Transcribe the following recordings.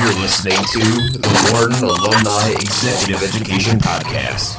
You're listening to the Wharton Alumni Executive Education Podcast.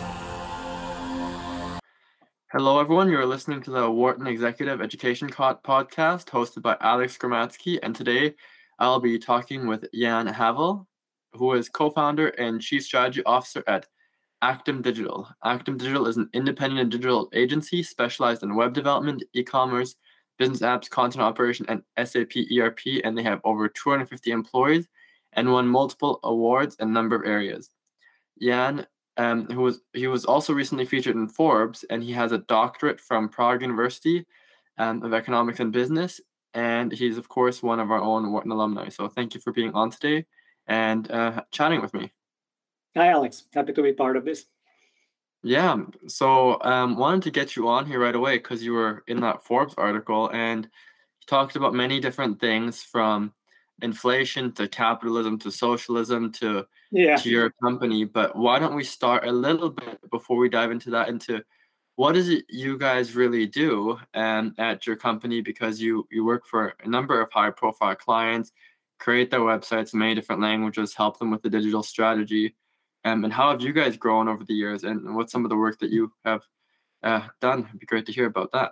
Hello, everyone. You're listening to the Wharton Executive Education Podcast hosted by Alex Gramatsky. And today I'll be talking with Jan Havel, who is co-founder and chief strategy officer at Actum Digital. Actum Digital is an independent digital agency specialized in web development, e-commerce, business apps, content operation, and SAP ERP, and they have over 250 employees and won multiple awards in a number of areas. Jan, he was also recently featured in Forbes, and he has a doctorate from Prague University of Economics and Business, and he's, of course, one of our own Wharton alumni. So thank you for being on today and chatting with me. Hi, Alex. Happy to be part of this. Yeah, so wanted to get you on here right away because you were in that Forbes article and you talked about many different things from inflation to capitalism to socialism to your company. But why don't we start a little bit before we dive into that, into what is it you guys really do at your company, because you work for a number of high profile clients, create their websites in many different languages, help them with the digital strategy. And how have you guys grown over the years, and what's some of the work that you have done? It'd be great to hear about that.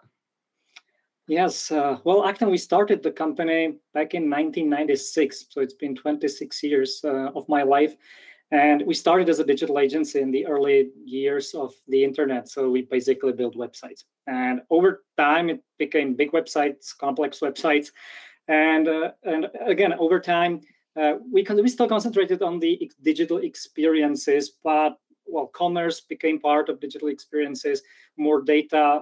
Yes. Well, Actum, we started the company back in 1996. So it's been 26 years of my life. And we started as a digital agency in the early years of the internet. So we basically built websites. And over time, it became big websites, complex websites. And again, over time, we still concentrated on the digital experiences, but commerce became part of digital experiences. More data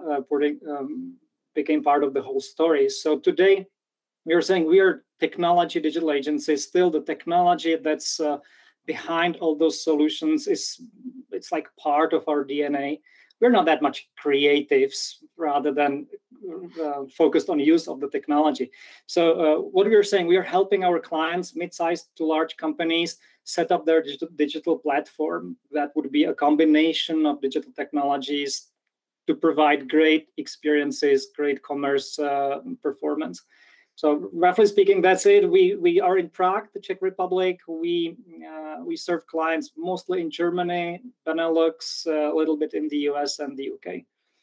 became part of the whole story. So today, we are saying we are technology digital agencies. Still, the technology that's behind all those solutions it's like part of our DNA. We're not that much creatives, rather than focused on use of the technology. So what we are saying, we are helping our clients, mid-sized to large companies, set up their digital platform that would be a combination of digital technologies to provide great experiences, great commerce performance. So roughly speaking, that's it. We are in Prague, the Czech Republic. We serve clients mostly in Germany, Benelux, a little bit in the US and the UK.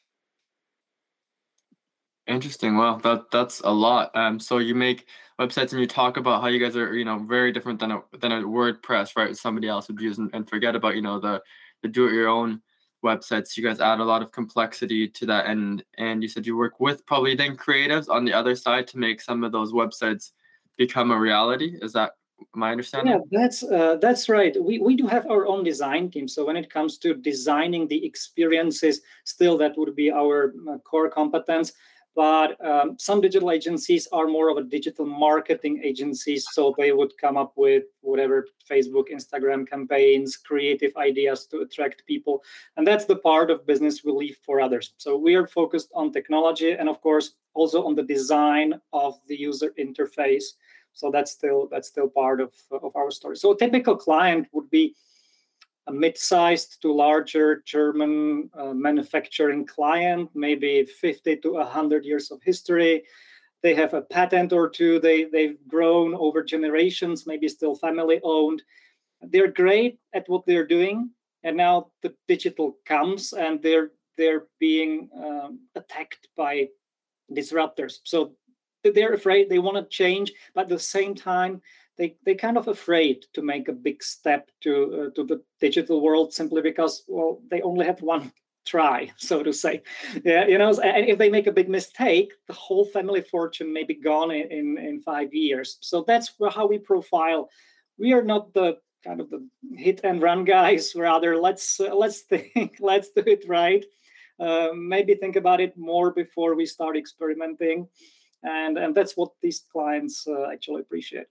Interesting. Well, that's a lot. So you make websites and you talk about how you guys are, very different than a WordPress, right? Somebody else would use and forget about, the do-it-your-own websites. You guys add a lot of complexity to that, and you said you work with probably then creatives on the other side to make some of those websites become a reality. Is that my understanding? Yeah, that's right. We do have our own design team. So when it comes to designing the experiences, still that would be our core competence. But some digital agencies are more of a digital marketing agencies. So they would come up with whatever Facebook, Instagram campaigns, creative ideas to attract people. And that's the part of business we leave for others. So we are focused on technology and, of course, also on the design of the user interface. So that's still part of our story. So a typical client would be a mid-sized to larger German manufacturing client, maybe 50 to 100 years of history. They have a patent or two. They've grown over generations, maybe still family-owned. They're great at what they're doing, and now the digital comes, and they're being attacked by disruptors. So they're afraid, they want to change, but at the same time, they kind of afraid to make a big step to the digital world, simply because, they only have one try, so to say. Yeah, and if they make a big mistake, the whole family fortune may be gone in 5 years. So that's how we profile. We are not the kind of the hit and run guys. Rather, let's think, let's do it right. Maybe think about it more before we start experimenting, and that's what these clients actually appreciate.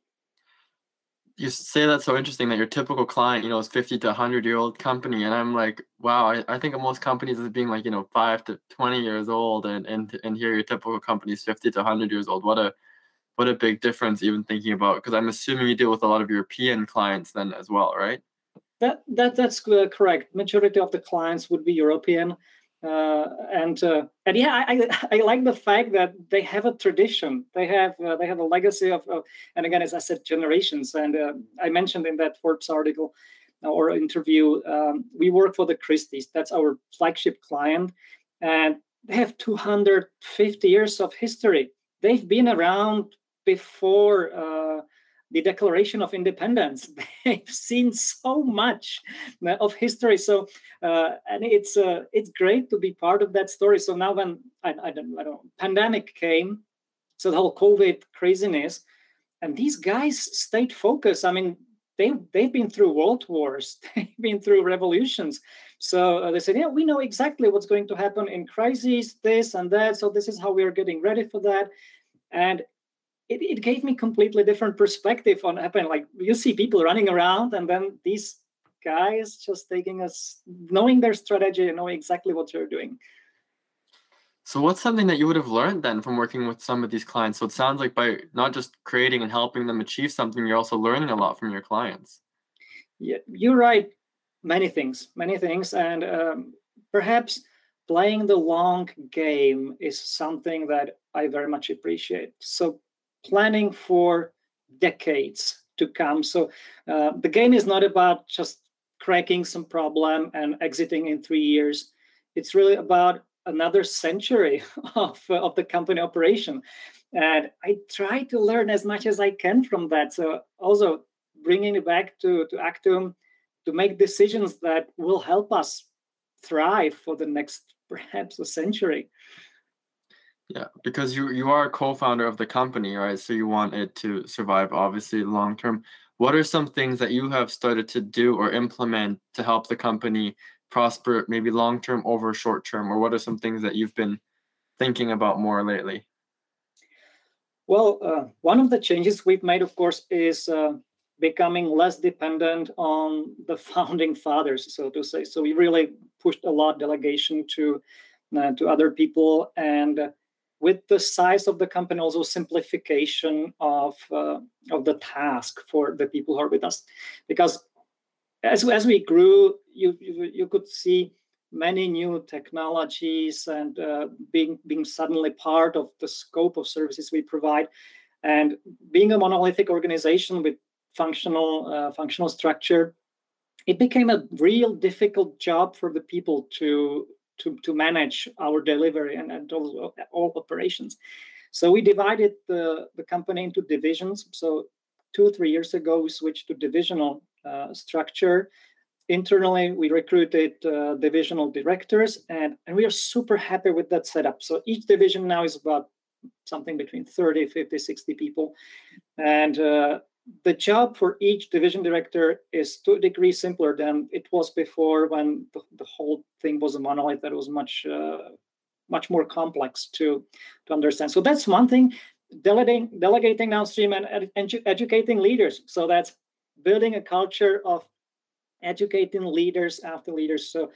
You say that's so interesting that your typical client, is 50 to 100-year-old company. And I'm like, wow, I think of most companies as being like, 5 to 20 years old. And here your typical company is 50 to 100 years old. What a big difference, even thinking about, because I'm assuming you deal with a lot of European clients then as well, right? That's correct. Majority of the clients would be European. And yeah, I like the fact that they have a tradition. They have a legacy of and again, as I said, generations. And I mentioned in that Forbes article or interview, we work for the Christie's. That's our flagship client, and they have 250 years of history. They've been around before the Declaration of Independence. They've seen so much of history. So, and it's great to be part of that story. So now, when I don't pandemic came, so the whole COVID craziness, and these guys stayed focused. I mean, they've been through world wars, they've been through revolutions. So they said, yeah, we know exactly what's going to happen in crises, this and that. So this is how we are getting ready for that. And it gave me completely different perspective on happening. Like, you see people running around, and then these guys just taking us, knowing their strategy and knowing exactly what they're doing. So what's something that you would have learned then from working with some of these clients? So it sounds like by not just creating and helping them achieve something, you're also learning a lot from your clients. Yeah, you're right. Many things. And perhaps playing the long game is something that I very much appreciate. So planning for decades to come. So the game is not about just cracking some problem and exiting in 3 years. It's really about another century of the company operation. And I try to learn as much as I can from that. So also bringing it back to Actum to make decisions that will help us thrive for the next, perhaps, a century. Yeah, because you are a co-founder of the company, right? So you want it to survive, obviously, long term. What are some things that you have started to do or implement to help the company prosper, maybe long term over short term? Or what are some things that you've been thinking about more lately? Well, one of the changes we've made, of course, is becoming less dependent on the founding fathers, so to say. So we really pushed a lot delegation to other people, and with the size of the company, also simplification of the task for the people who are with us. Because as we grew, you could see many new technologies and being suddenly part of the scope of services we provide, and being a monolithic organization with functional structure, it became a real difficult job for the people to manage our delivery and all operations. So we divided the company into divisions. So 2 or 3 years ago, we switched to divisional structure. Internally, we recruited divisional directors, and we are super happy with that setup. So each division now is about something between 30, 50, 60 people. And the job for each division director is to a degree simpler than it was before, when the whole thing was a monolith that was much more complex to understand. So that's one thing. Delegating downstream and educating leaders. So that's building a culture of educating leaders after leaders. So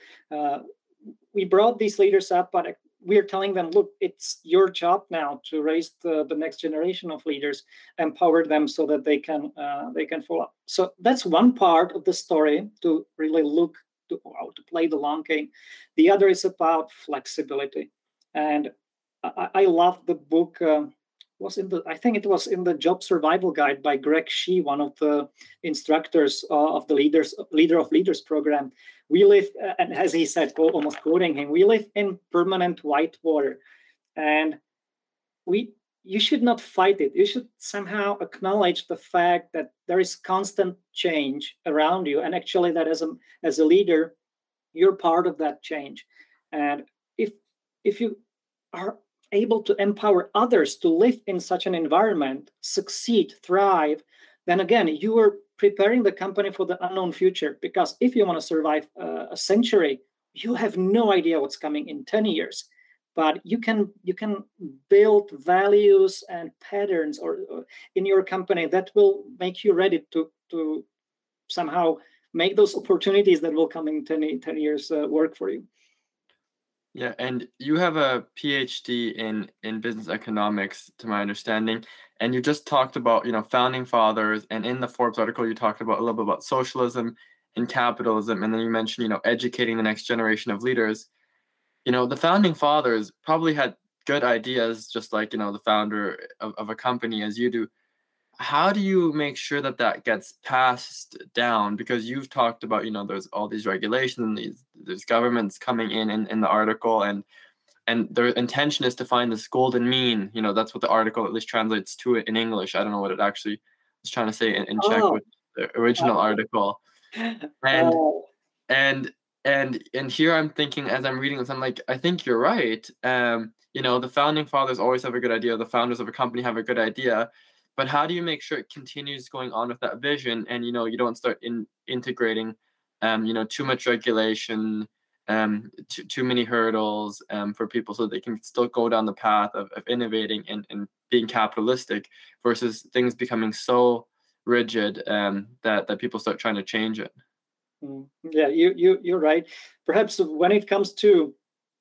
we brought these leaders up, but we're telling them, look, it's your job now to raise the next generation of leaders, empower them so that they can follow up. So that's one part of the story, to really look to play the long game. The other is about flexibility, and I love the book. I think it was in the Job Survival Guide by Greg Shee, one of the instructors of the Leader of Leaders program. We live, and as he said, almost quoting him, we live in permanent white water, and you should not fight it. You should somehow acknowledge the fact that there is constant change around you, and actually that as a leader, you're part of that change. And if you are able to empower others to live in such an environment, succeed, thrive, then again, you are preparing the company for the unknown future. Because if you want to survive a century, you have no idea what's coming in 10 years. But you can build values and patterns or in your company that will make you ready to somehow make those opportunities that will come in 10 years work for you. Yeah, and you have a PhD in business economics, to my understanding, and you just talked about, founding fathers, and in the Forbes article, you talked about a little bit about socialism and capitalism, and then you mentioned, educating the next generation of leaders. the founding fathers probably had good ideas, just like, the founder of a company as you do. How do you make sure that that gets passed down? Because you've talked about, there's all these regulations and there's governments coming in the article, and their intention is to find this golden mean. That's what the article at least translates to it in English. I don't know what it actually was trying to say in Czech with the original article. And and here I'm thinking, as I'm reading this, I'm like, I think you're right. The founding fathers always have a good idea. The founders of a company have a good idea. But how do you make sure it continues going on with that vision, and you don't start integrating too much regulation, too many hurdles for people, so they can still go down the path of innovating and being capitalistic, versus things becoming so rigid that people start trying to change it. Yeah, you're right. Perhaps when it comes to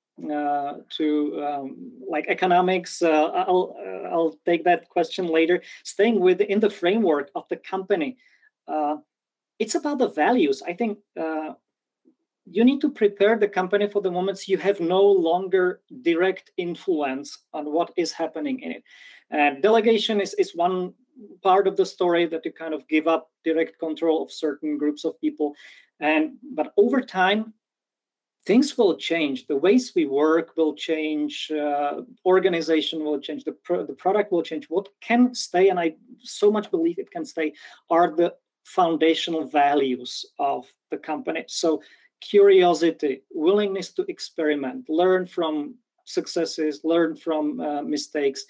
like economics, I'll take that question later. Staying within the framework of the company, it's about the values. I think you need to prepare the company for the moments you have no longer direct influence on what is happening in it. And delegation is one part of the story, that you kind of give up direct control of certain groups of people. But over time, things will change. The ways we work will change. Organization will change. The product will change. What can stay, and I so much believe it can stay, are the foundational values of the company. So curiosity, willingness to experiment, learn from successes, learn from mistakes,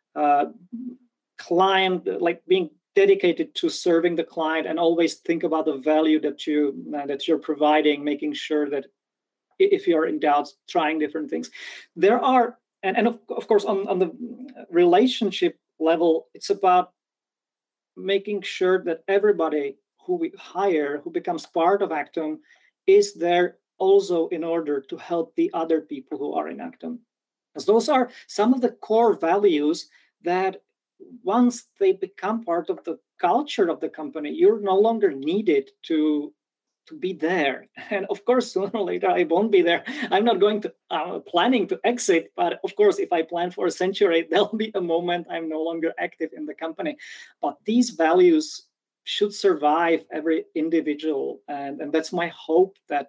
client, like being dedicated to serving the client, and always think about the value that you're providing, making sure that if you're in doubt, trying different things. There are, and of course on the relationship level, it's about making sure that everybody who we hire, who becomes part of Actum, is there also in order to help the other people who are in Actum. Because those are some of the core values that once they become part of the culture of the company, you're no longer needed to be there. And of course, sooner or later, I won't be there. I'm not going to planning to exit, but of course, if I plan for a century, there'll be a moment I'm no longer active in the company. But these values should survive every individual, and that's my hope, that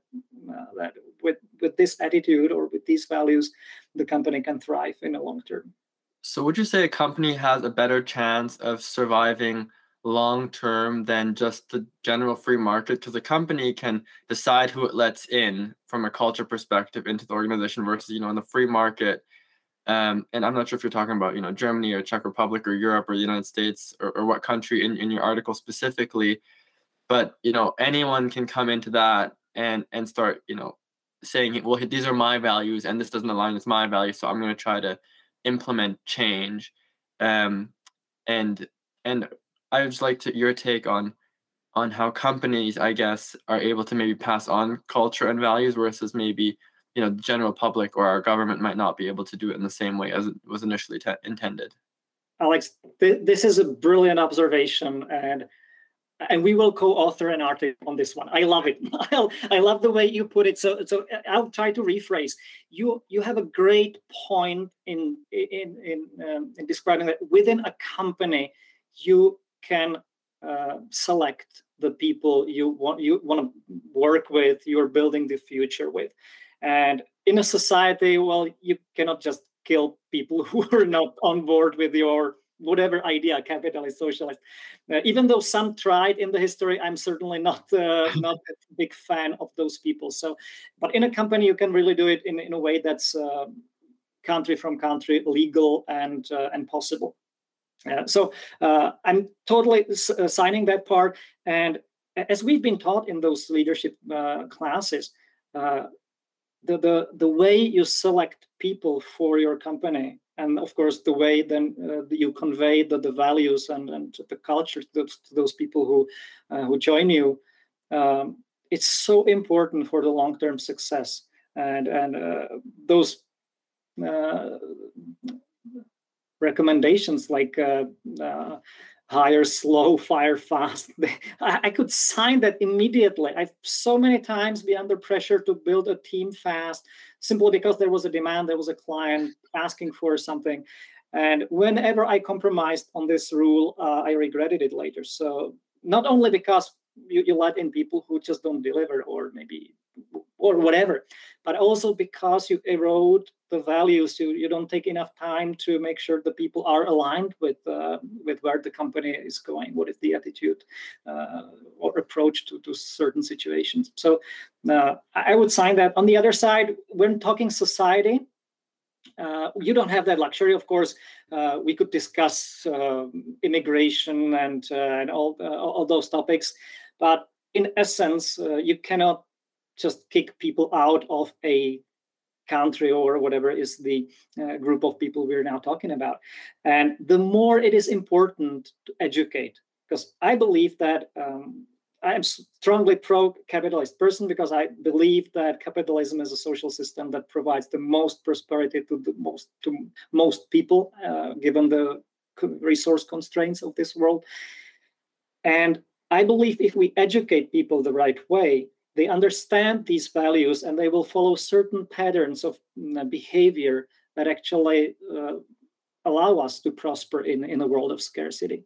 with this attitude or with these values, the company can thrive in the long term. So would you say a company has a better chance of surviving long term than just the general free market? Because a company can decide who it lets in from a culture perspective into the organization, versus in the free market. And I'm not sure if you're talking about Germany or Czech Republic or Europe or the United States, or what country in your article specifically, but anyone can come into that and start saying, well, these are my values and this doesn't align with my values, so I'm going to try to implement change. And I would just like your take on how companies, I guess, are able to maybe pass on culture and values, versus maybe the general public or our government might not be able to do it in the same way as it was initially intended. Alex, this is a brilliant observation, and we will co-author an article on this one. I love it. I love the way you put it. So I'll try to rephrase. You have a great point in describing that within a company you can select the people you want to work with, you're building the future with. And in a society, well, you cannot just kill people who are not on board with your whatever idea, capitalist, socialist. Even though some tried in the history, I'm certainly not a big fan of those people. So, but in a company, you can really do it in a way that's country from country, legal and possible. So I'm totally signing that part. And as we've been taught in those leadership classes, the way you select people for your company, and of course the way then you convey the values and the culture to those people who join you, it's so important for the long-term success. And those recommendations like hire slow, fire fast. I could sign that immediately. I've so many times been under pressure to build a team fast, simply because there was a demand, there was a client asking for something. And whenever I compromised on this rule, I regretted it later. So not only because you let in people who just don't deliver or whatever, but also because you erode the values. You don't take enough time to make sure the people are aligned with where the company is going, what is the attitude or approach to certain situations. So I would sign that. On the other side, when talking society, you don't have that luxury. Of course, we could discuss immigration and all those topics, but in essence, you cannot just kick people out of a country or whatever is the group of people we're now talking about. And the more it is important to educate, because I believe that I'm strongly pro-capitalist person, because I believe that capitalism is a social system that provides the most prosperity to most people, given the resource constraints of this world. And I believe if we educate people the right way, they understand these values and they will follow certain patterns of behavior that actually allow us to prosper in a world of scarcity.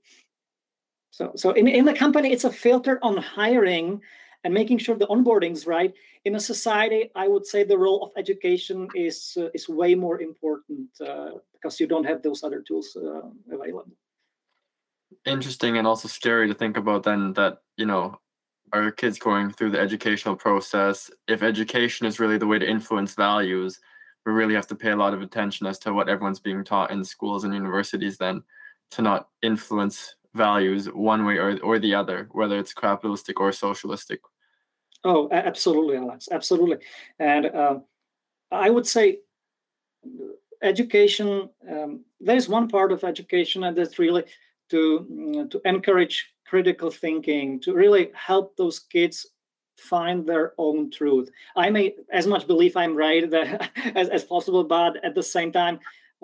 So in the company, it's a filter on hiring and making sure the onboarding's right. In a society, I would say the role of education is way more important because you don't have those other tools available. Interesting, and also scary to think about then that, our kids going through the educational process, if education is really the way to influence values, we really have to pay a lot of attention as to what everyone's being taught in schools and universities then, to not influence values one way or the other, whether it's capitalistic or socialistic. Oh, absolutely, Alex, absolutely. And I would say education, there's one part of education, and that's really to encourage critical thinking, to really help those kids find their own truth. I may as much believe I'm right as possible, but at the same time,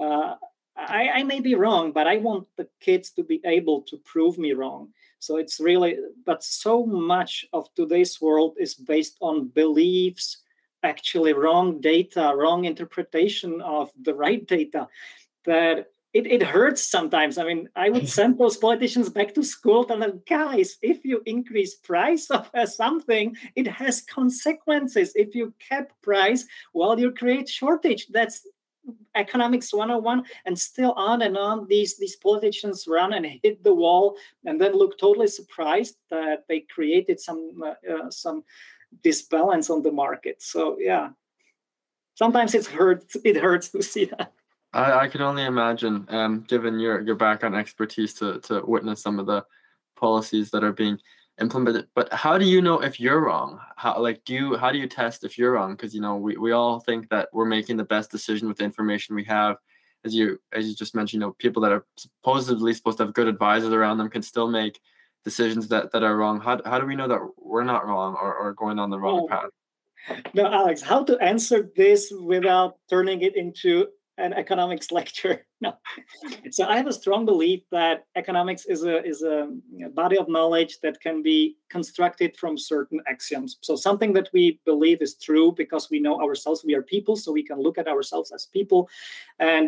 I may be wrong, but I want the kids to be able to prove me wrong. So it's really, but so much of today's world is based on beliefs, actually wrong data, wrong interpretation of the right data, that it hurts sometimes. I mean, I would send those politicians back to school and then, guys, if you increase price of something, it has consequences. If you cap price, well, you create shortage. That's economics 101, and still on and on. These politicians run and hit the wall and then look totally surprised that they created some disbalance on the market. So yeah, sometimes it hurts to see that. I can only imagine, given your background expertise, to witness some of the policies that are being implemented. But how do you know if you're wrong? How do you test if you're wrong? Because we all think that we're making the best decision with the information we have. As you just mentioned, people that are supposedly supposed to have good advisors around them can still make decisions that are wrong. How do we know that we're not wrong or going on the wrong path? No, Alex, how to answer this without turning it into an economics lecture? No. So I have a strong belief that economics is a body of knowledge that can be constructed from certain axioms. So something that we believe is true because we know ourselves, we are people, so we can look at ourselves as people, and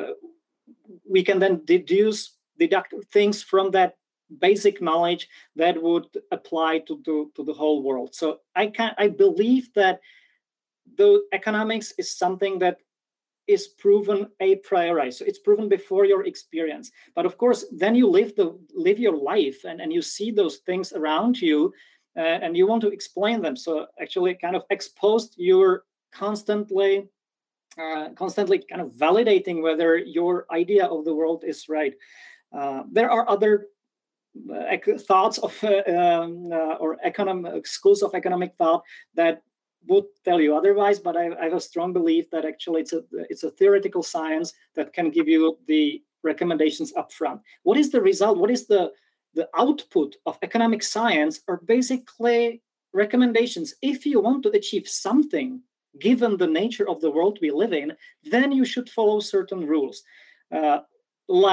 we can then deduct things from that basic knowledge that would apply to the whole world. So I believe that the economics is something that is proven a priori. So it's proven before your experience. But of course, then you live your life and you see those things around you and you want to explain them. So actually kind of exposed, you're constantly kind of validating whether your idea of the world is right. There are other thoughts of or schools of economic thought that would tell you otherwise, but I have a strong belief that actually it's a theoretical science that can give you the recommendations up front. What is the result? What is the output of economic science are basically recommendations. If you want to achieve something, given the nature of the world we live in, then you should follow certain rules. Like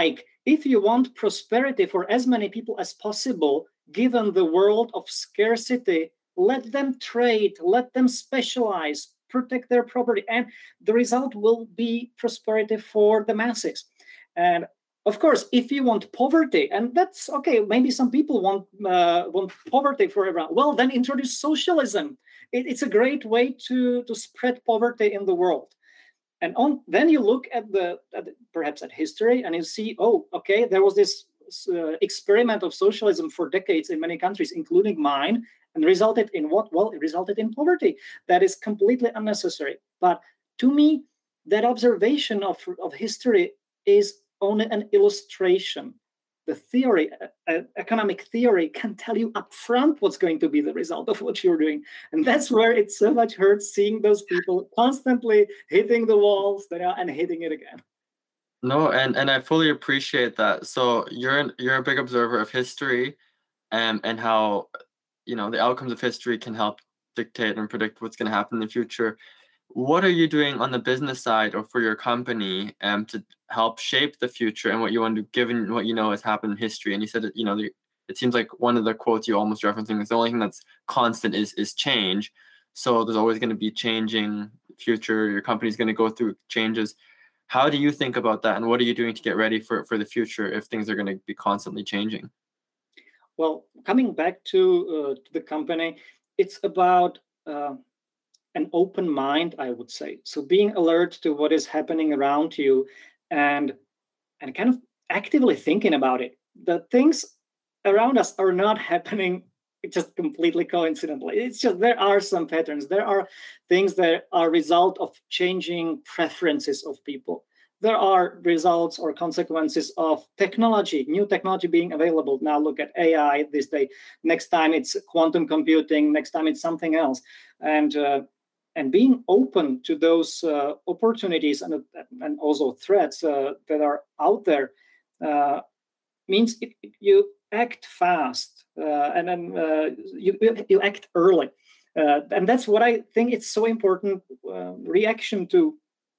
if you want prosperity for as many people as possible, given the world of scarcity, let them trade, let them specialize, protect their property, and the result will be prosperity for the masses. And of course, if you want poverty, and that's okay, maybe some people want poverty for everyone. Well, then introduce socialism. It's a great way to spread poverty in the world. And then you look at perhaps at history, and you see, oh, okay, there was this experiment of socialism for decades in many countries, including mine, and resulted in what? Well, it resulted in poverty. That is completely unnecessary. But to me, that observation of history is only an illustration. The theory, economic theory, can tell you upfront what's going to be the result of what you're doing. And that's where it so much hurts seeing those people constantly hitting the walls and hitting it again. No, and I fully appreciate that. So you're a big observer of history, and how, you know, the outcomes of history can help dictate and predict what's going to happen in the future. What are you doing on the business side or for your company to help shape the future and what you want to do, given what you know has happened in history? And you said, you know, it seems like one of the quotes you almost referencing is the only thing that's constant is change. So there's always going to be changing future. Your company's going to go through changes. How do you think about that, and what are you doing to get ready for the future if things are going to be constantly changing? Well, coming back to the company, it's about an open mind, I would say. So being alert to what is happening around you, and kind of actively thinking about it. The things around us are not happening just completely coincidentally. It's just there are some patterns. There are things that are result of changing preferences of people. There are results or consequences of technology, new technology being available. Now look at AI this day. Next time it's quantum computing. Next time it's something else. And being open to those opportunities and also threats that are out there means you act fast and then you act early. And that's what I think it's so important, reaction to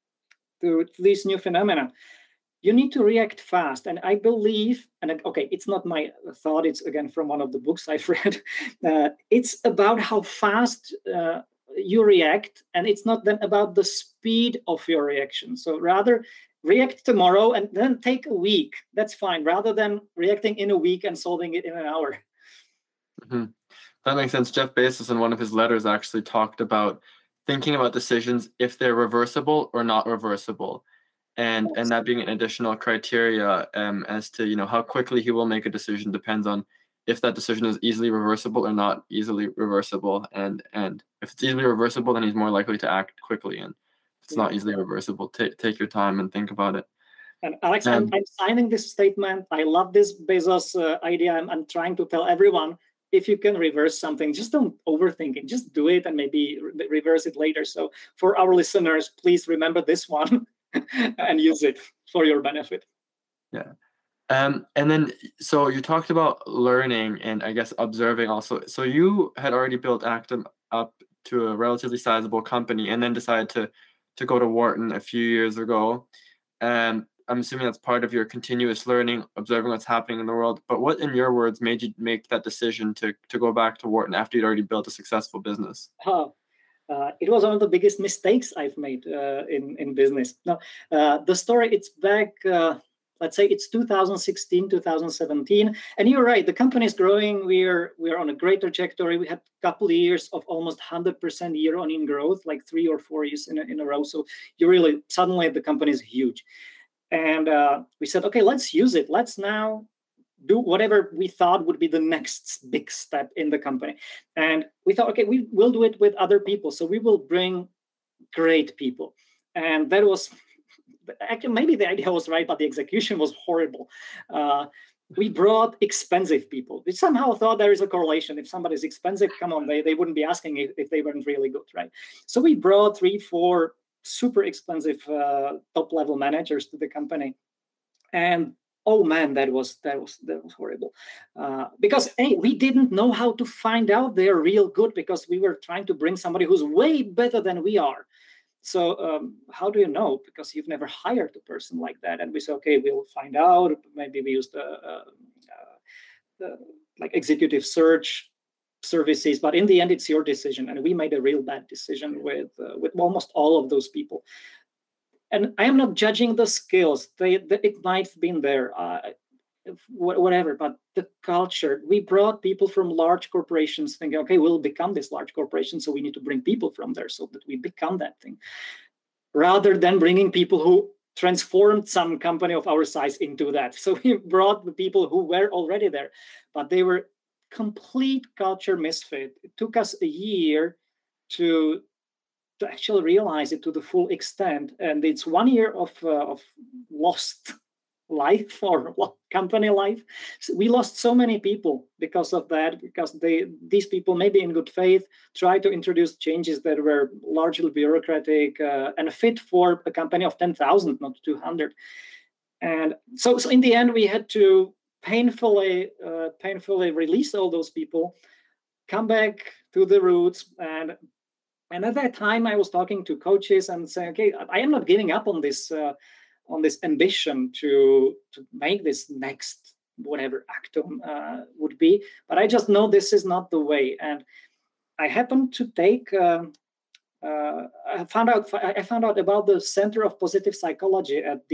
these new phenomena. You need to react fast. And I believe, and okay, it's not my thought, it's again from one of the books I've read. It's about how fast you react, and it's not then about the speed of your reaction. So rather react tomorrow and then take a week. That's fine, rather than reacting in a week and solving it in an hour. Mm-hmm. That makes sense. Jeff Bezos in one of his letters actually talked about thinking about decisions if they're reversible or not reversible, and that being an additional criteria as to, you know, how quickly he will make a decision depends on if that decision is easily reversible or not easily reversible. And if it's easily reversible, then he's more likely to act quickly. And if it's not easily reversible, take your time and think about it. And Alex, I'm signing this statement. I love this Bezos idea. I'm trying to tell everyone, if you can reverse something, just don't overthink it. Just do it and maybe reverse it later. So for our listeners, please remember this one and use it for your benefit. Yeah. And then, so you talked about learning and I guess observing also. So you had already built Actum up to a relatively sizable company and then decided to go to Wharton a few years ago. I'm assuming that's part of your continuous learning, observing what's happening in the world. But what, in your words, made you make that decision to go back to Wharton after you'd already built a successful business? It was one of the biggest mistakes I've made in business. Now, the story, it's back, let's say it's 2016, 2017. And you're right, the company is growing. We're on a great trajectory. We had a couple of years of almost 100% year-on-year growth, like 3 or 4 years in a row. So you really, suddenly the company is huge. And we said, okay, let's use it. Let's now do whatever we thought would be the next big step in the company. And we thought, okay, we will do it with other people. So we will bring great people. And that was, actually, maybe the idea was right, but the execution was horrible. We brought expensive people. We somehow thought there is a correlation. If somebody's expensive, come on, they wouldn't be asking if they weren't really good, right? So we brought 3, 4 super expensive top-level managers to the company. And oh man, that was horrible. Because we didn't know how to find out they're real good, because we were trying to bring somebody who's way better than we are. how do you know? Because you've never hired a person like that. And we said, okay, we'll find out. Maybe we used like executive search services, but in the end, it's your decision. And we made a real bad decision with almost all of those people. And I am not judging the skills; it might have been there, whatever. But the culture, we brought people from large corporations, thinking, okay, we'll become this large corporation, so we need to bring people from there so that we become that thing, rather than bringing people who transformed some company of our size into that. So we brought the people who were already there, but they were complete culture misfit. It took us a year to actually realize it to the full extent, and it's 1 year of lost life or company life. So we lost so many people because of that, because these people, maybe in good faith, tried to introduce changes that were largely bureaucratic and fit for a company of 10,000, not 200. And so in the end, we had to painfully release all those people, come back to the roots. And at that time, I was talking to coaches and saying, okay, I am not giving up on this ambition to make this next whatever Actum would be, but I just know this is not the way. And I happened to take. I found out about the Center of Positive Psychology at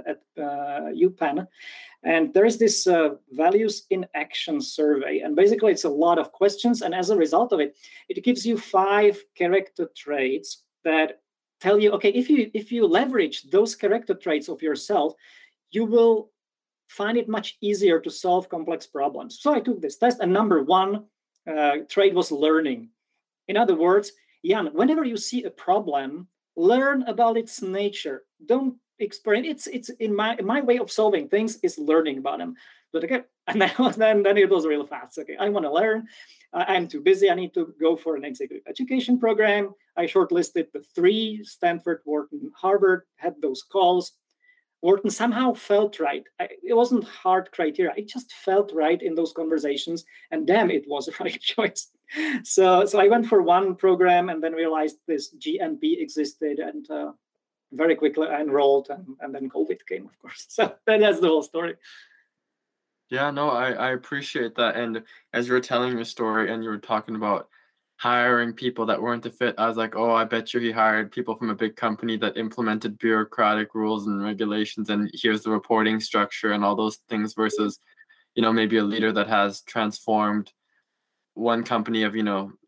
UPenn, and there is this Values in Action survey, and basically it's a lot of questions, and as a result of it, it gives you 5 character traits that tell you, okay, if you leverage those character traits of yourself, you will find it much easier to solve complex problems. So I took this test, and number 1 trait was learning. In other words, Jan, whenever you see a problem, learn about its nature. Don't experience. It's in my way of solving things is learning about them. But okay, and then it was real fast. Okay, I want to learn. I'm too busy. I need to go for an executive education program. I shortlisted the 3: Stanford, Wharton, Harvard. Had those calls. Wharton somehow felt right. It wasn't hard criteria. It just felt right in those conversations, and damn, it was a right choice. So I went for one program and then realized this GMP existed, and very quickly I enrolled, and then COVID came, of course. So that's the whole story. Yeah, no, I appreciate that. And as you were telling your story and you were talking about hiring people that weren't a fit, I was like, oh, I bet you he hired people from a big company that implemented bureaucratic rules and regulations, and here's the reporting structure and all those things, versus, maybe a leader that has transformed one company of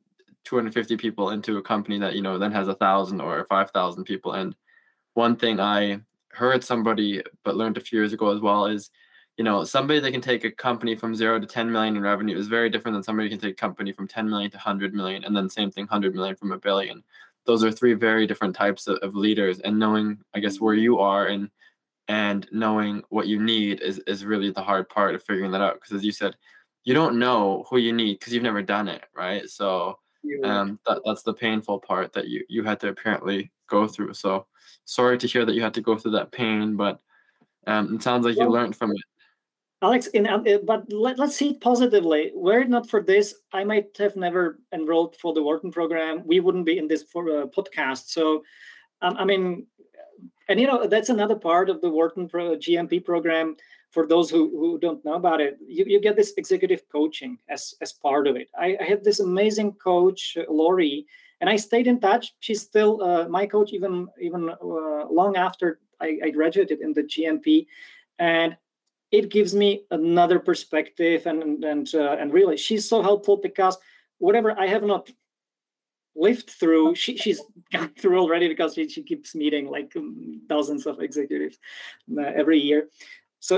250 people into a company that then has 1,000 or 5,000 people. And one thing I heard somebody but learned a few years ago as well is, somebody that can take a company from 0 to 10 million in revenue is very different than somebody who can take a company from 10 million to 100 million, and then same thing, 100 million from 1 billion. Those are 3 very different types of leaders, and knowing, I guess, where you are and knowing what you need is really the hard part of figuring that out. Because as you said, you don't know who you need because you've never done it, right? So that's the painful part that you had to apparently go through. So sorry to hear that you had to go through that pain, but it sounds like you learned from it. Alex, but let's see it positively. Were it not for this, I might have never enrolled for the Wharton program. We wouldn't be in this podcast. So, and that's another part of the Wharton GMP program. For those who don't know about it, you get this executive coaching as part of it. I had this amazing coach, Lori, and I stayed in touch. She's still my coach even long after I graduated in the GMP, and it gives me another perspective, and really, she's so helpful, because whatever I have not lived through, she's gone through already, because she keeps meeting like dozens of executives every year. So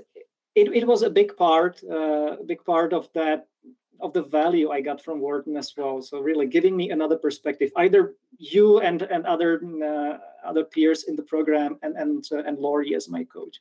it was a big part of that, of the value I got from Wharton as well. So really giving me another perspective, either you and other peers in the program, and Lori as my coach.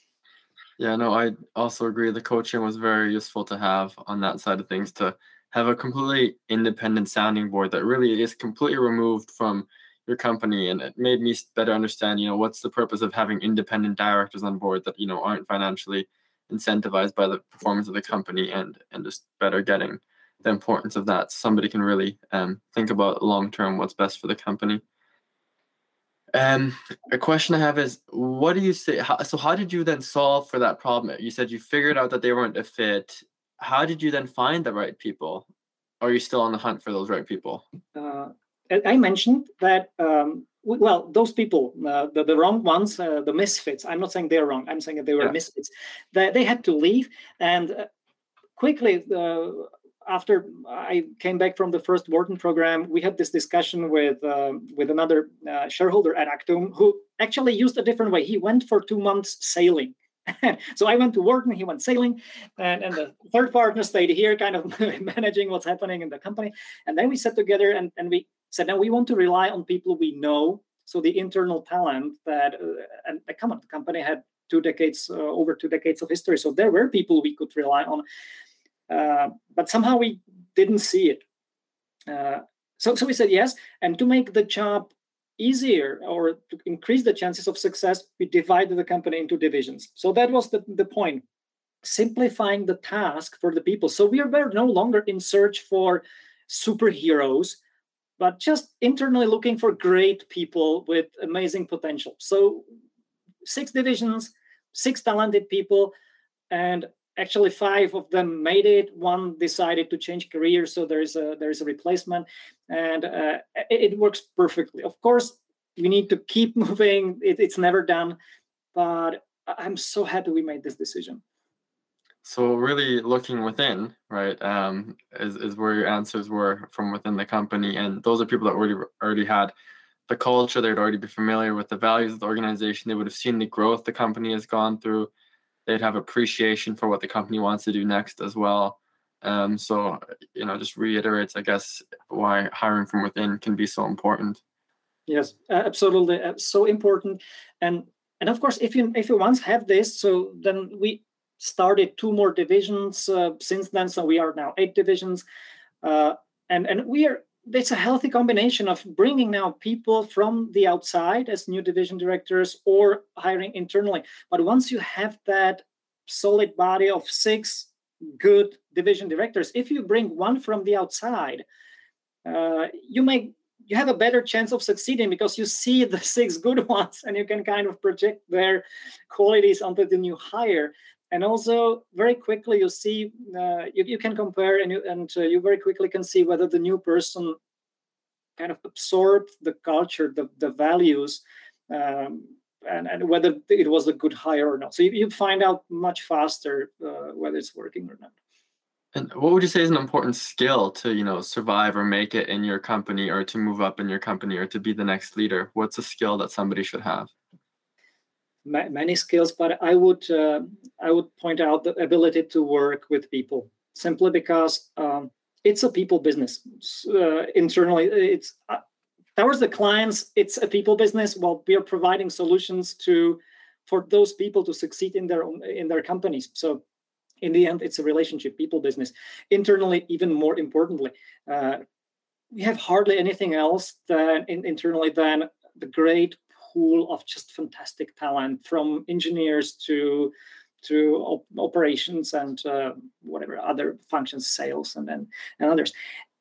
Yeah, no, I also agree. The coaching was very useful to have on that side of things, to have a completely independent sounding board that really is completely removed from your company. And it made me better understand, what's the purpose of having independent directors on board that, aren't financially incentivized by the performance of the company, and just better getting the importance of that. Somebody can really think about long-term what's best for the company. A question I have is, what do you say? How did you then solve for that problem? You said you figured out that they weren't a fit. How did you then find the right people? Or are you still on the hunt for those right people? I mentioned that, well, those people, the wrong ones, the misfits, I'm not saying they're wrong, I'm saying that they were misfits. They had to leave. And quickly, after I came back from the first Wharton program, we had this discussion with another shareholder at Actum who actually used a different way. He went for 2 months sailing. So I went to Wharton, he went sailing, and the third partner stayed here, kind of managing what's happening in the company. And then we sat together and we said, now we want to rely on people we know. So the internal talent that, and the company had over 2 decades of history. So there were people we could rely on. But somehow we didn't see it. So we said yes. And to make the job easier or to increase the chances of success, we divided the company into divisions. So that was the point, simplifying the task for the people. So we were no longer in search for superheroes, but just internally looking for great people with amazing potential. So 6 divisions, 6 talented people, and actually 5 of them made it. 1 decided to change careers, so there is a replacement, and it works perfectly. Of course, we need to keep moving. It's never done, but I'm so happy we made this decision. So really looking within, right, is where your answers were, from within the company, and those are people that already had the culture. They'd already be familiar with the values of the organization. They would have seen the growth the company has gone through. They'd have appreciation for what the company wants to do next as well. So, just reiterates, I guess, why hiring from within can be so important. Yes, absolutely, so important. And of course, if you once have this, so then we started 2 more divisions since then. So we are now 8 divisions, and it's a healthy combination of bringing now people from the outside as new division directors or hiring internally. But once you have that solid body of 6 good division directors, if you bring 1 from the outside, you have a better chance of succeeding because you see the 6 good ones and you can kind of project their qualities onto the new hire. And also very quickly you see, you can compare and you very quickly can see whether the new person kind of absorbed the culture, the values, and whether it was a good hire or not. So you find out much faster whether it's working or not. And what would you say is an important skill to, survive or make it in your company, or to move up in your company, or to be the next leader? What's a skill that somebody should have? Many skills, but I would point out the ability to work with people, simply because it's a people business. Internally, it's towards the clients, it's a people business. Well, we are providing solutions for those people to succeed in their companies. So in the end, it's a relationship, people business. Internally, even more importantly, we have hardly anything else internally than the great pool of just fantastic talent, from engineers to operations and whatever other functions, sales and others.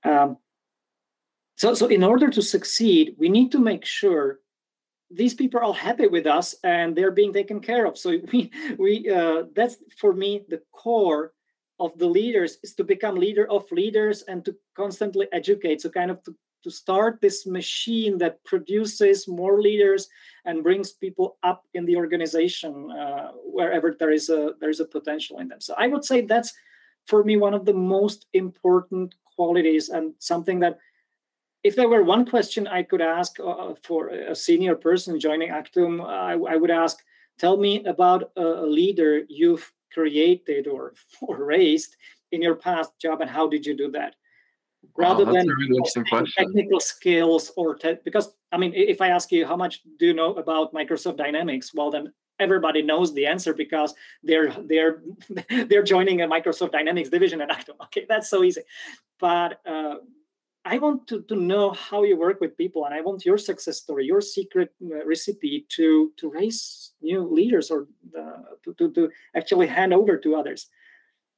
So in order to succeed, we need to make sure these people are all happy with us and they're being taken care of. So we that's, for me, the core of the leaders, is to become leader of leaders and to constantly educate. So kind of to start this machine that produces more leaders and brings people up in the organization wherever there is a potential in them. So I would say that's, for me, one of the most important qualities, and something that, if there were one question I could ask for a senior person joining Actum, I would ask, tell me about a leader you've created or raised in your past job, and how did you do that? Rather than a really interesting question. Technical skills because, I mean, if I ask you how much do you know about Microsoft Dynamics, well, then everybody knows the answer because they're joining a Microsoft Dynamics division at Actum. Okay, that's so easy. But I want to know how you work with people, and I want your success story, your secret recipe to raise new leaders, or to actually hand over to others.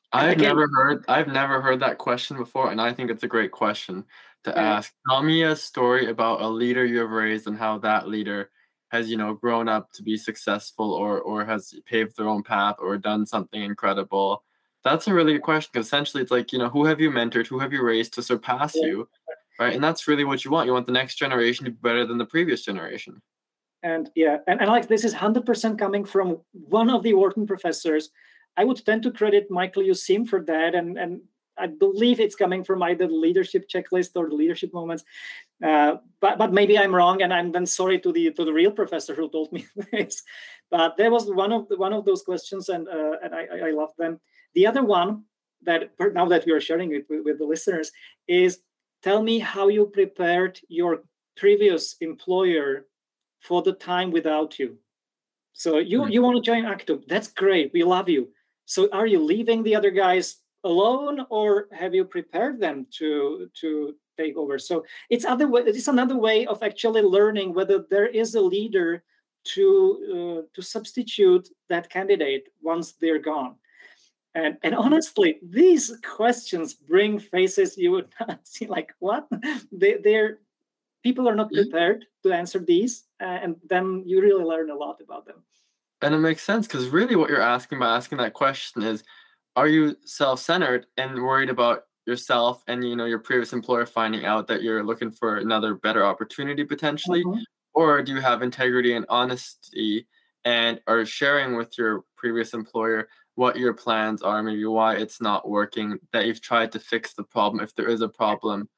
I've Again, never heard that question before, and I think it's a great question to uh, ask. Tell me a story about a leader you have raised and how that leader has, grown up to be successful or has paved their own path or done something incredible. That's a really good question because essentially it's like, who have you mentored, who have you raised to surpass yeah. you, right? And that's really what you want. You want the next generation to be better than the previous generation. And yeah, and Alex, this is 100% coming from one of the Wharton professors. I would tend to credit Michael Useem for that, and I believe it's coming from either the leadership checklist or the leadership moments. But maybe I'm wrong, and I'm then sorry to the real professor who told me this. But there was one of those questions, and I love them. The other one that now that we are sharing it with the listeners is, tell me how you prepared your previous employer for the time without you. So you want to join Actum. That's great. We love you. So are you leaving the other guys alone, or have you prepared them to take over? So it's another way of actually learning whether there is a leader to substitute that candidate once they're gone. And honestly, these questions bring faces you would not see. Like, what? They're people are not prepared to answer these, and then you really learn a lot about them. And it makes sense because really what you're asking by asking that question is, are you self-centered and worried about yourself and your previous employer finding out that you're looking for another better opportunity potentially? Mhm. Or do you have integrity and honesty and are sharing with your previous employer what your plans are, maybe why it's not working, that you've tried to fix the problem if there is a problem,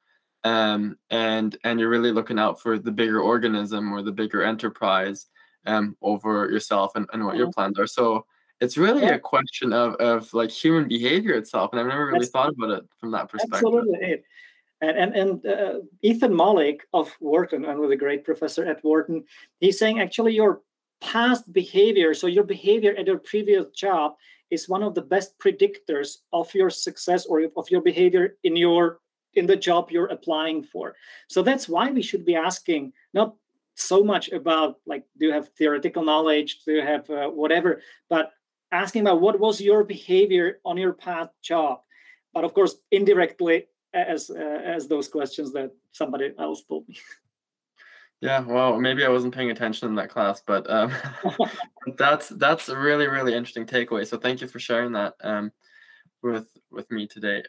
and you're really looking out for the bigger organism or the bigger enterprise over yourself and what your Mhm. plans are. So it's really Yeah, a question of like human behavior itself, and I've never really that's thought about it from that perspective. absolutely it. And Ethan Mollick of Wharton, another great professor at Wharton, he's saying actually your past behavior, so your behavior at your previous job, is one of the best predictors of your success or of your behavior in the job you're applying for. So that's why we should be asking not so much about, like, do you have theoretical knowledge, do you have whatever, but asking about what was your behavior on your past job. But of course, indirectly, as those questions that somebody else told me. Yeah, well, maybe I wasn't paying attention in that class, but that's a really, really interesting takeaway. So thank you for sharing that with me today.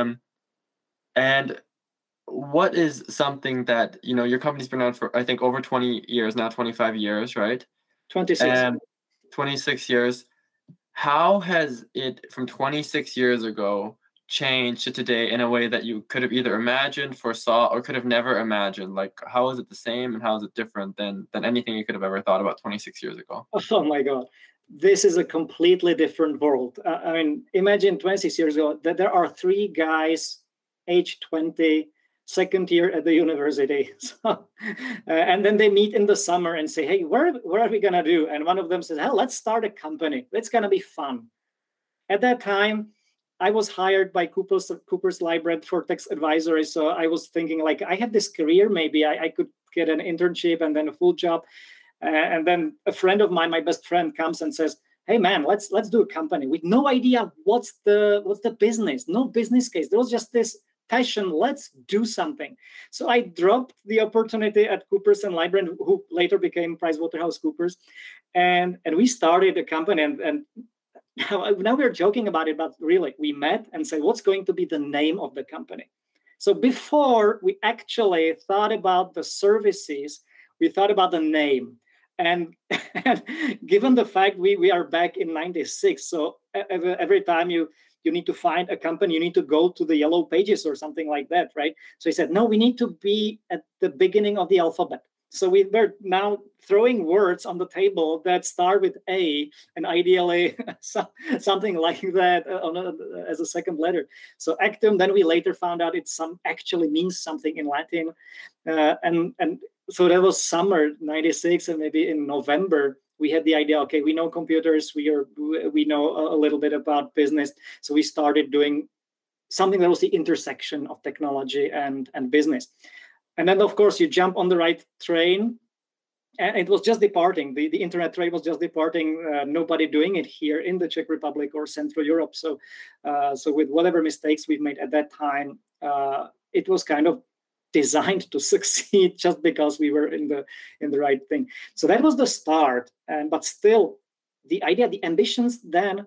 And what is something that your company's been around for, I think, over 20 years now, 25 years, right? 26. And 26 years. How has it from 26 years ago changed to today in a way that you could have either imagined, foresaw, or could have never imagined? Like, how is it the same and how is it different than anything you could have ever thought about 26 years ago? Oh my God. This is a completely different world. I mean, imagine 26 years ago that there are three guys, age 20, second year at the university. So, and then they meet in the summer and say, hey, what are we going to do? And one of them says, hell, let's start a company. It's going to be fun. At that time, I was hired by Cooper's Lybrand for tax advisory. So I was thinking, like, I have this career, maybe I could get an internship and then a full job. And then a friend of mine, my best friend, comes and says, hey man, let's do a company, with no idea what's the business, no business case. There was just this passion, let's do something. So I dropped the opportunity at Coopers and Lybrand, who later became PricewaterhouseCoopers, and we started a company. And now we're joking about it, but really we met and said, what's going to be the name of the company? So before we actually thought about the services, we thought about the name. And given the fact we are back in 96, so every time you need to find a company, you need to go to the yellow pages or something like that, right? So he said, no, we need to be at the beginning of the alphabet. So we were now throwing words on the table that start with A, and ideally something like that as a second letter. So Actum, then we later found out it actually means something in Latin. And so that was summer 96, and maybe in November we had the idea, okay, we know computers, we know a little bit about business. So we started doing something that was the intersection of technology and business. And then, of course, you jump on the right train and it was just departing. The internet trade was just departing. Nobody doing it here in the Czech Republic or Central Europe. So with whatever mistakes we've made at that time, it was kind of designed to succeed just because we were in the right thing. So that was the start. But still, the idea, the ambitions then,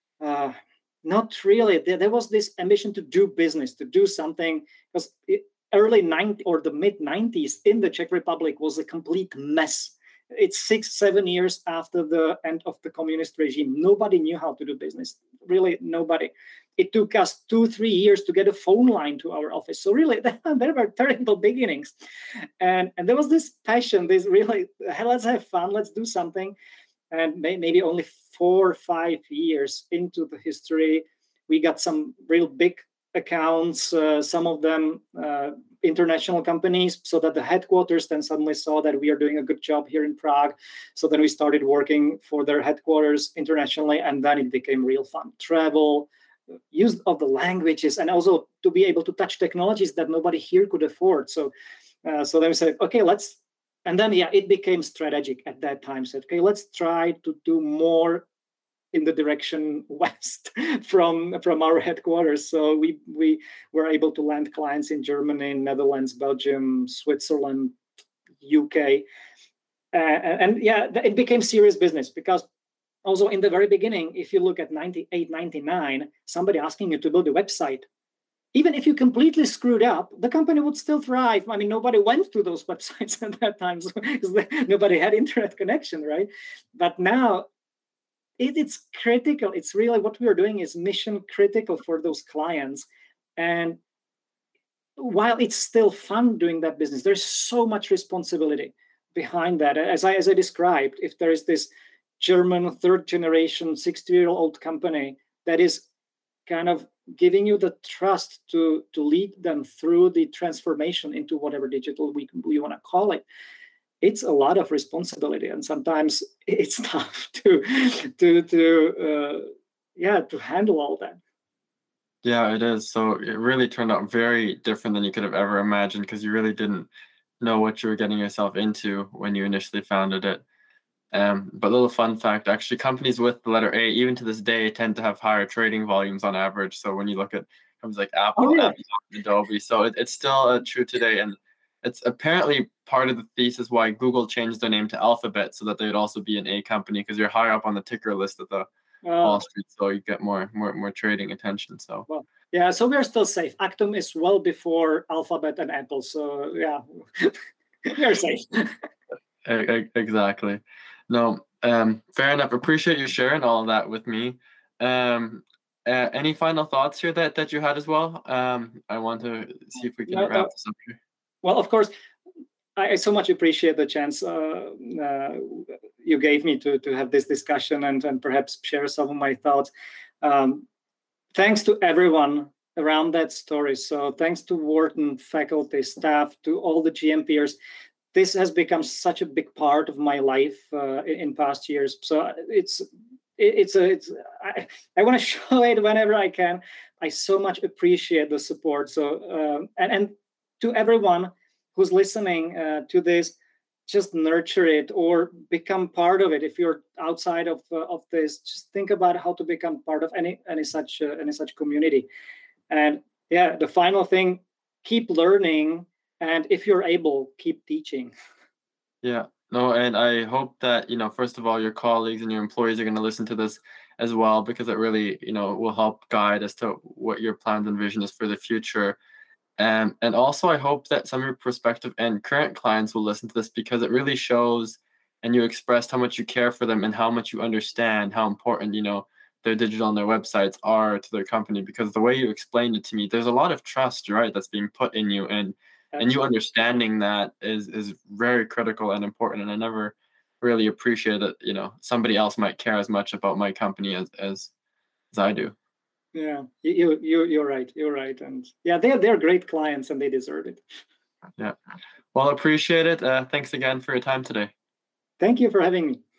not really. There was this ambition to do business, to do something, because early 90s or the mid 90s in the Czech Republic was a complete mess. It's 6-7 years after the end of the communist regime. Nobody knew how to do business. Really, nobody. It took us 2-3 years to get a phone line to our office. So really, there were terrible beginnings. And there was this passion, this really, hey, let's have fun, let's do something. And maybe only 4 or 5 years into the history, we got some real big accounts, some of them international companies, so that the headquarters then suddenly saw that we are doing a good job here in Prague. So then we started working for their headquarters internationally, and then it became real fun. Travel, use of the languages, and also to be able to touch technologies that nobody here could afford. So then we said, okay, let's, and then it became strategic at that time. Said, okay, let's try to do more in the direction west from our headquarters. So we were able to land clients in Germany, Netherlands, Belgium, Switzerland, UK. And it became serious business, because also in the very beginning, if you look at 98, 99, somebody asking you to build a website, even if you completely screwed up, the company would still thrive. I mean, nobody went to those websites at that time because nobody had internet connection, right? But now, it's critical. It's really what we are doing is mission critical for those clients. And while it's still fun doing that business, there's so much responsibility behind that. As I described, if there is this German third generation 60-year-old company that is kind of giving you the trust to lead them through the transformation into whatever digital we want to call it, it's a lot of responsibility, and sometimes it's tough to handle all that. Yeah, it is. So it really turned out very different than you could have ever imagined, because you really didn't know what you were getting yourself into when you initially founded it. But a little fun fact, actually, companies with the letter A, even to this day, tend to have higher trading volumes on average. So when you look at companies like Apple, Amazon, Adobe, so it's still true today. And it's apparently part of the thesis why Google changed their name to Alphabet, so that they would also be an A company, because you're higher up on the ticker list of the Wall Street, so you get more trading attention. So so we're still safe. Actum is well before Alphabet and Apple, so we're safe. Exactly. No, fair enough. Appreciate you sharing all of that with me. Any final thoughts here that you had as well? I want to see if we can wrap this up here. Well, of course, I so much appreciate the chance you gave me to have this discussion and perhaps share some of my thoughts. Thanks to everyone around that story. So thanks to Wharton faculty, staff, to all the GMPers. This has become such a big part of my life in past years. So I want to show it whenever I can. I so much appreciate the support. So and to everyone who's listening to this, just nurture it or become part of it. If you're outside of this, just think about how to become part of any such community. And the final thing, keep learning, and if you're able, keep teaching. Yeah, no, and I hope that, first of all, your colleagues and your employees are going to listen to this as well, because it really, will help guide as to what your plans and vision is for the future. And also, I hope that some of your prospective and current clients will listen to this, because it really shows, and you expressed how much you care for them and how much you understand how important, their digital and their websites are to their company. Because the way you explained it to me, there's a lot of trust, right, that's being put in you, and you understanding that is very critical and important. And I never really appreciate that, somebody else might care as much about my company as I do. Yeah, you're right. You're right. And they're great clients and they deserve it. Yeah. Well, appreciate it. Thanks again for your time today. Thank you for having me.